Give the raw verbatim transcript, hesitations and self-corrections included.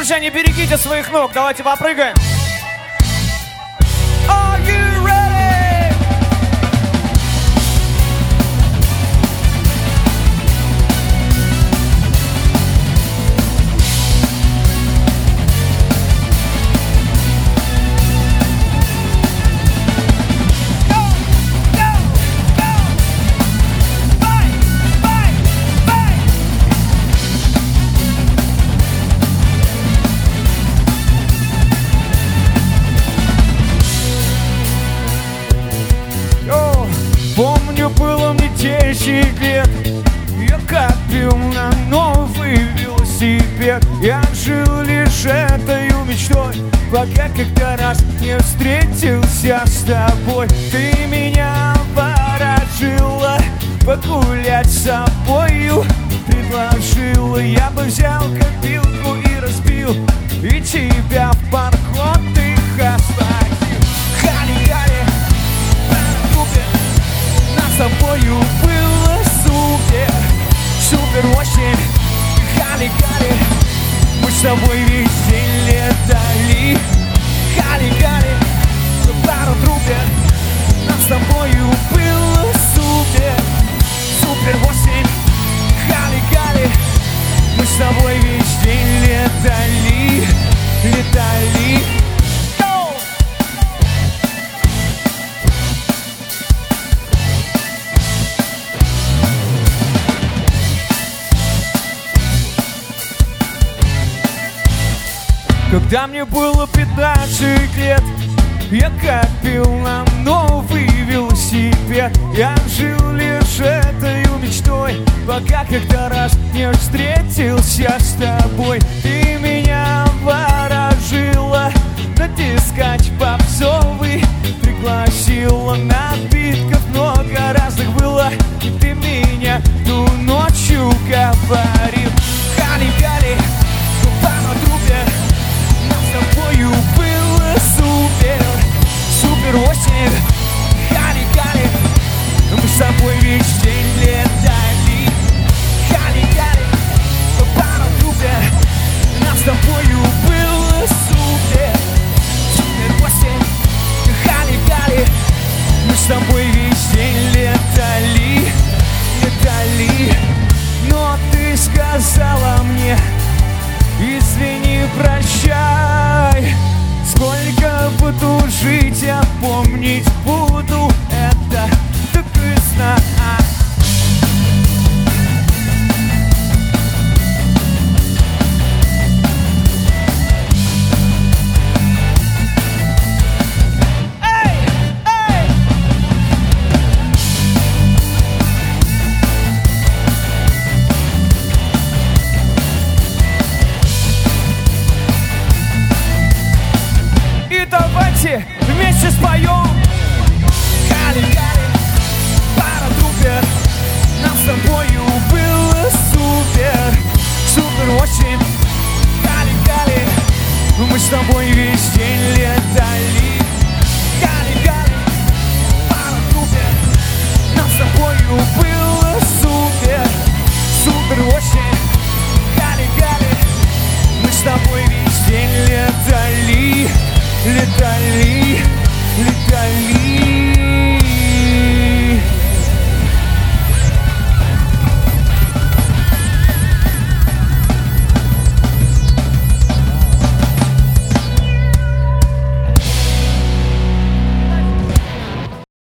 Друзья, не берегите своих ног, давайте попрыгаем. Are you ready? Go, go, go. Fight, fight, fight. О, помню, было мне десять лет. Я копил на новый велосипед. Я жил лишь этой мечтой, пока как-то раз не встретился с тобой. Ты меня ворожила погулять с собою, предложила, я бы взял копилку и разбил, и тебя в парк отдыха оставил. Хали-хали, нас с тобою было супер, супер восемь. Хали-хали, мы с тобой весь день летали. Хали-хали, пару трубят, нас с тобою было супер, супер восемь. Хали-хали, мы с тобой весь день летали, летали. Когда мне было пятнадцать лет, я копил на новый велосипед. Я жил лишь этой мечтой, пока как-то раз не встретился с тобой. Ты меня ворожила натискать попсовый, пригласила напитков много разных было, и ты меня ту ночью говорил. Хали-хали, пару трубят, нас с тобою было супер, супер восемь. Хали-хали, мы с тобой весь день летали. Хали-хали, пару трубят, нас с тобою было супер, супер восемь. Хали-хали, мы с тобой весь день летали, летали. Но ты сказала мне: извини, прощай. Сколько буду жить, я помнить буду это так и знай. Давайте вместе споем. Хали-хали, пара трубят, нам с тобою было супер, супер восемь. Хали-хали, мы с тобой весь день летали.